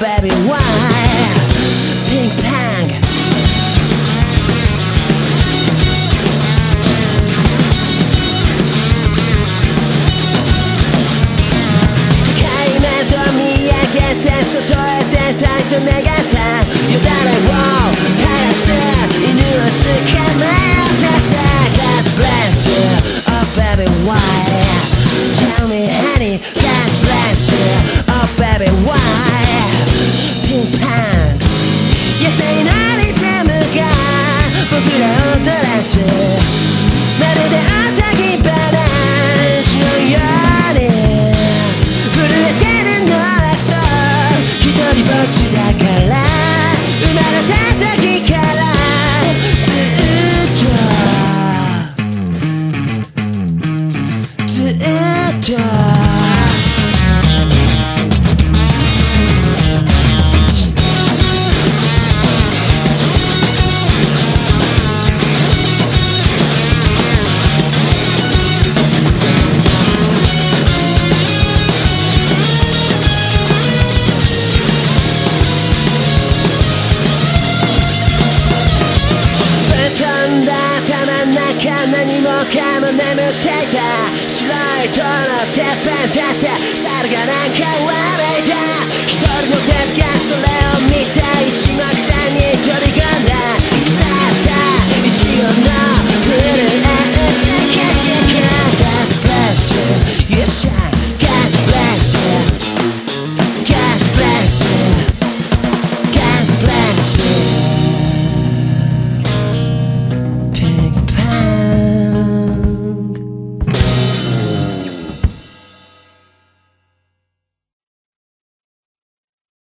baby why Pink pang高い窓見上げて外へ出たいと願ったよだれを垂らす犬を捕まえたした God bless you oh baby why Tell me honey God bless you oh baby why Pink pang 野生のリズムが僕らを照らすまるでおとぎ話のように震えてるのはそう一人ぼっちだから生まれた時からずっと何もかも眠っていた白い塔のてっぺん立って猿がなんかわめいた一人のデブがそれを見て一目散に